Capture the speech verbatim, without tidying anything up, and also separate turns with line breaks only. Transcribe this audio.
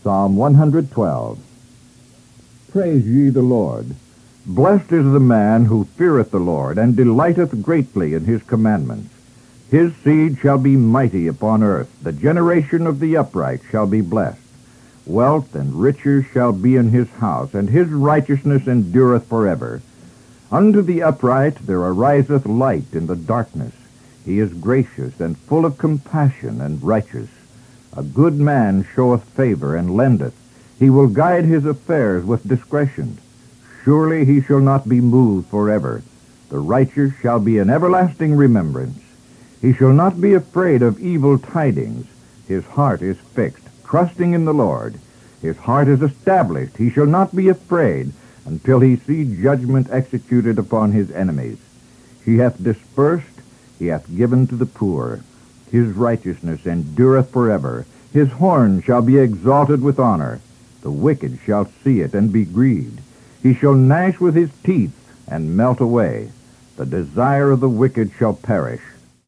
Psalm one hundred twelve. Praise ye the Lord. Blessed is the man who feareth the Lord, and delighteth greatly in his commandments. His seed shall be mighty upon earth. The generation of the upright shall be blessed. Wealth and riches shall be in his house, and his righteousness endureth forever. Unto the upright there ariseth light in the darkness. He is gracious and full of compassion and righteous. A good man showeth favor and lendeth. He will guide his affairs with discretion. Surely he shall not be moved forever. The righteous shall be an everlasting remembrance. He shall not be afraid of evil tidings. His heart is fixed, trusting in the Lord. His heart is established. He shall not be afraid until he see judgment executed upon his enemies. He hath dispersed, he hath given to the poor. His righteousness endureth forever. His horn shall be exalted with honor. The wicked shall see it and be grieved. He shall gnash with his teeth and melt away. The desire of the wicked shall perish.